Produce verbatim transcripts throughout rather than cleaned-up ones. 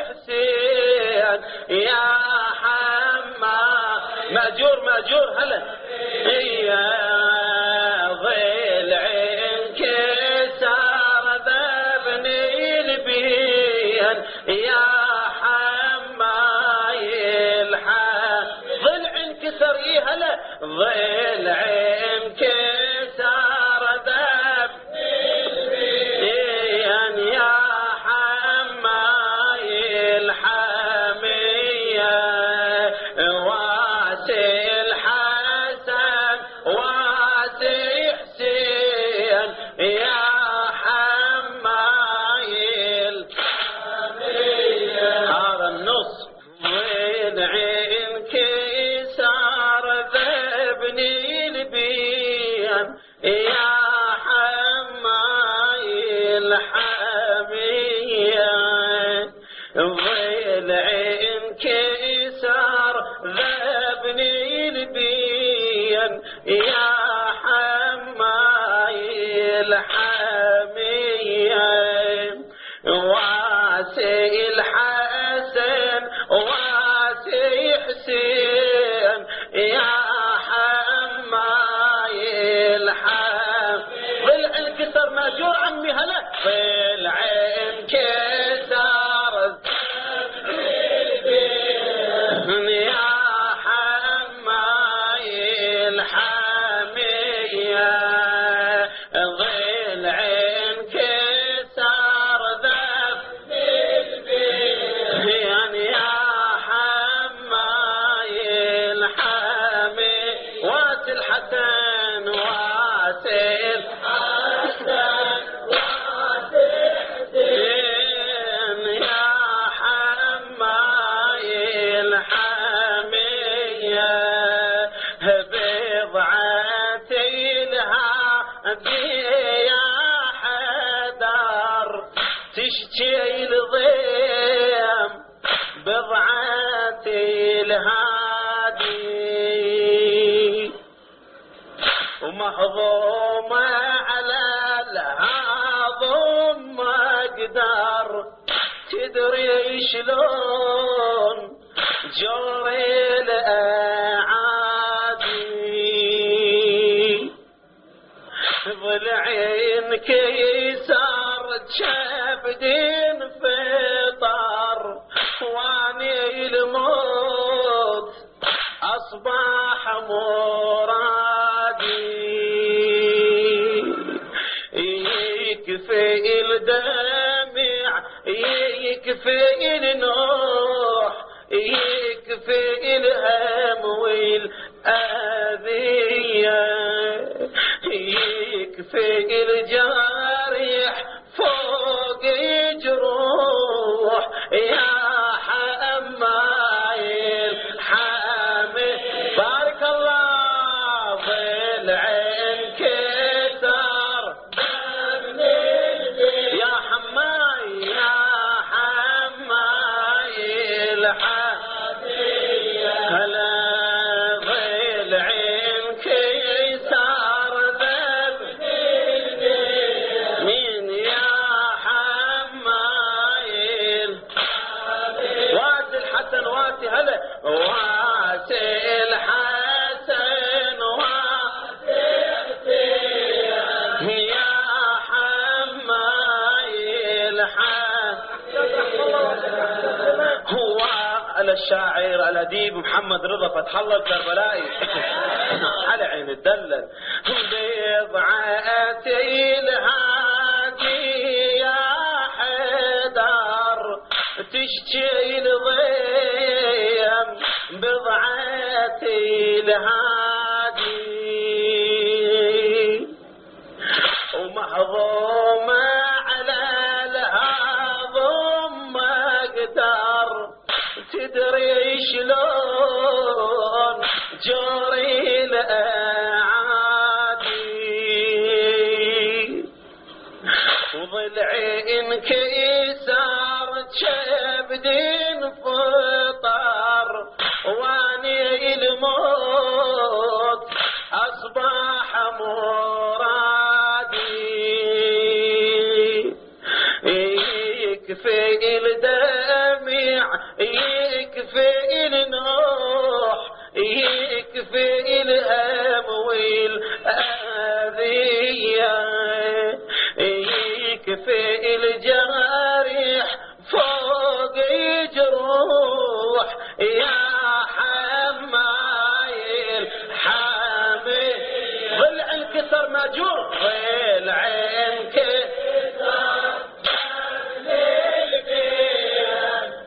حسين يا حما مأجور مأجور هلا يا ضلع انكسر ذبني البين يا حما يلحق ضلع انكسر ايه هلا ضلع انكسر ذبني البين يا حما يلحمية واسي الحسن واسي حسين يا حمايل هذا النص ضلع انكسار ذبني البين يا حمايل حمية ضلع انكسار ذبني البين يا حمايل حمية واسي الحسن واسي حسين يا حمايل حم ضلع انكسر ماجور عمي هلا ضلع انكسر يا حمايل حمية ضلع انكسر ذبني البين يا حمايل حمي واسي الحسن واسي الحسن واسي حسين يا حمايل حمية بضعتي لها يا حدر تشجي الضيم بضعتي الهادي ومحظومة على الهاضم ما اقدر تدري شلون جري الاعادي ضلعين كيسار شبدين فطر واني الموت اصبح مرادي يكفي الدمع يكفي النوح يكفي الهم والأذية يكفي الجارح فوق جروح يا حمايل حامي بارك الله ضلع انكسر يا حماي يا حمايل هلا ضلع انكسر ذبني مين يا حمايل واسي الحسن واسي هلا واسي الحسن واسي حسين يا حمايل هو الشاعر الأديب محمد رضا فتح الله الكربلائي على عين الدلل بضعتي الهادي يا حدر تشجي الضيم بضعتي الهادي ومحظومة على الهاضم ما اقدر تدري شلون جري الاعادي وضلع انكسار شبدين فطر واني الموت اصبح مرادي يكفي الدمع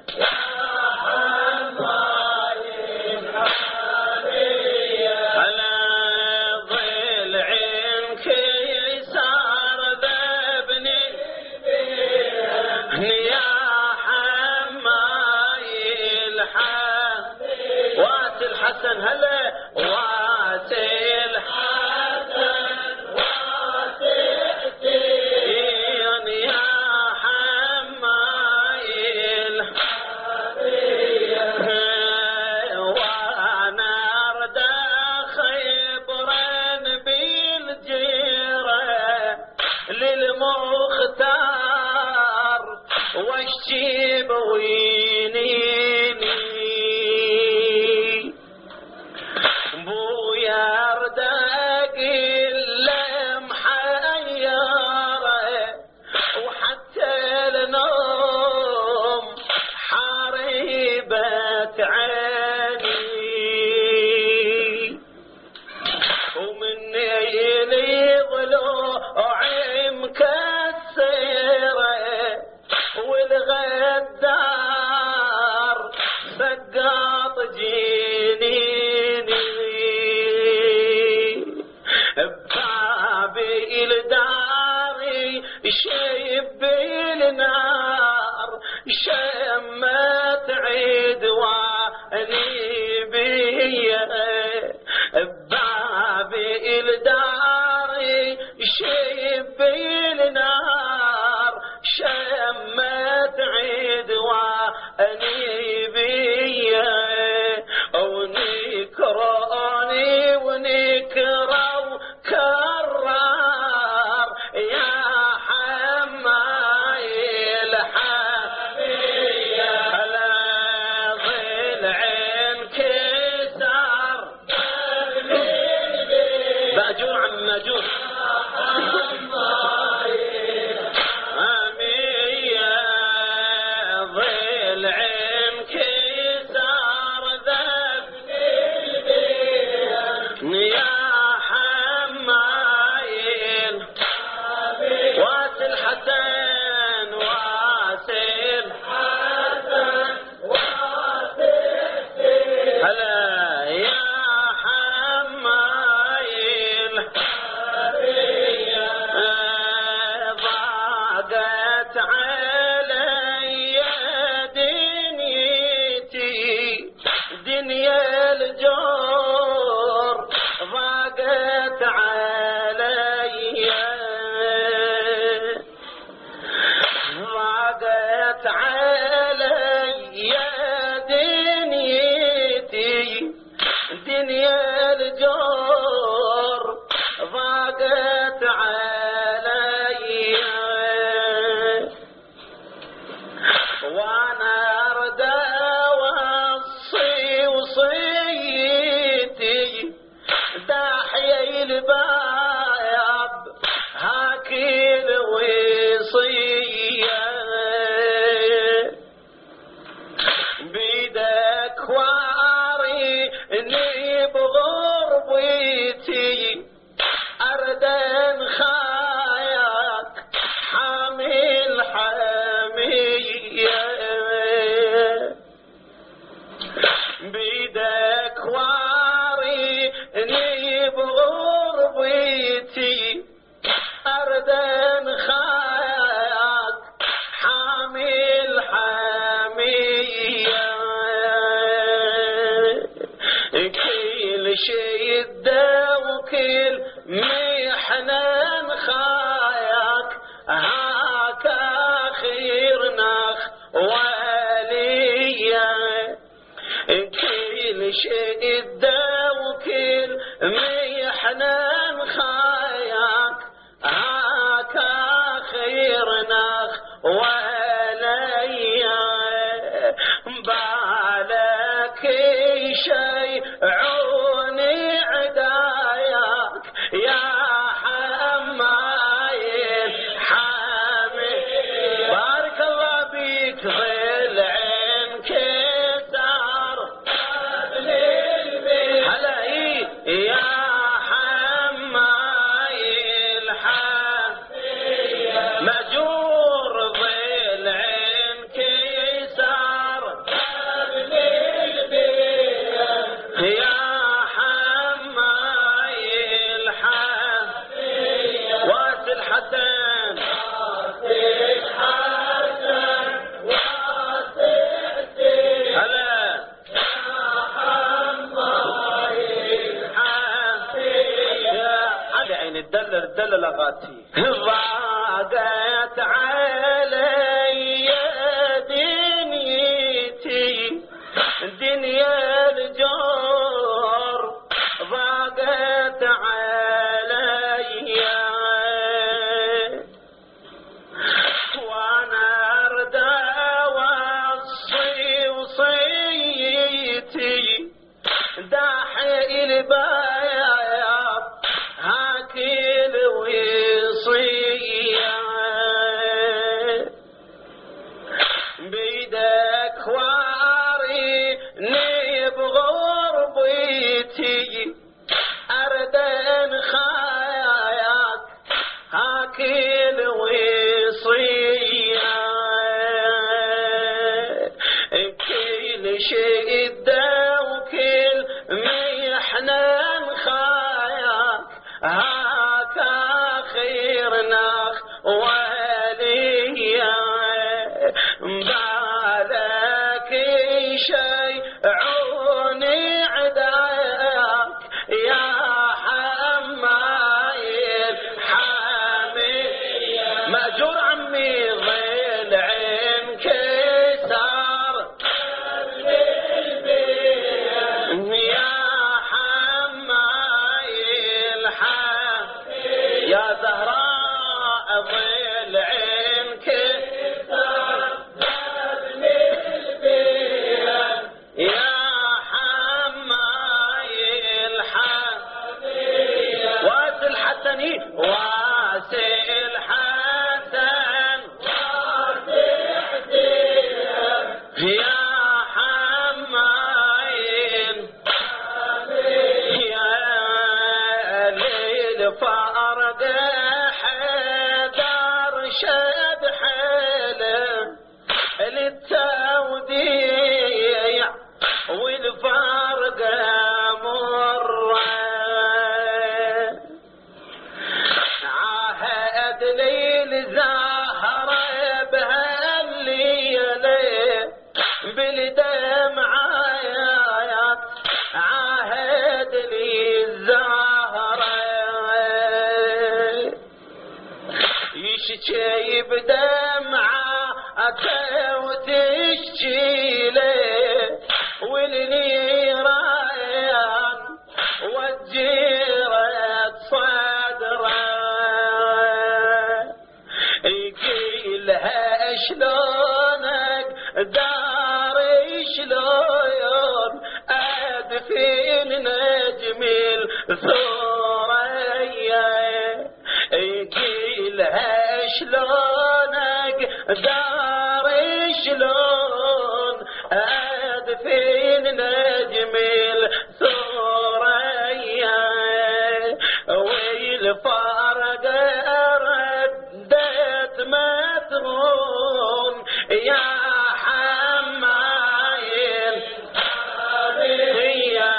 الحسن هلا واسي الحسن واسي يا حمايل وانا ارد خبرا بالجيره للمختار واشجي بوينيني والغدار سقاط جنيني ببابي الداري شيب النار شمت عدواني بيه ببابي الداري شيب النار شمت عدواني بيه ونكراني ونكروا كرار يا حمايل حبيبي على ضلع انكسر مأجور عم مأجور شدة وكل محنن خاياك هاك خير نخ وليا كل شدة وكل محنن خاياك هاك خير نخ وليا بالك شيء عوني عداياك يا حمايل حامي بارك الله بيك ظل انكسار هلا يا حمايل حامي مأجور ظل انكسار البياض هاكل ويصيح بيدك واريني بغربتي أردن خاياك هاكل ويصيح كل شدة وكل محنة خاياك هاكا خيرنا وليا بالك شيء عوني عداك يا حمايل حامي مأجور عمي ظل عين كسار يا حمايل حامي يا زهراء ظل عين كسار يا حمايل حامي واسل حسني واسل حسن يا حمايل يا ليل فارق حدار شد حيله للتوديع والفارق مره عهد ليل زهره بهالليله بالدمعات عهد لي الزهره يشكي بدمعه وتشكي له والنيران وجرت صدره يقيلها شلونك داري شلون ادفن نجم الثريا يقيلها شلونك داري شلون ادفن نجم الثريا والفرق ردت مترون يا حمايل يا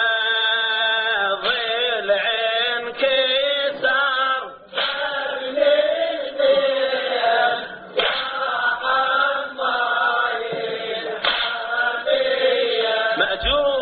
ظل عين كسر مأجور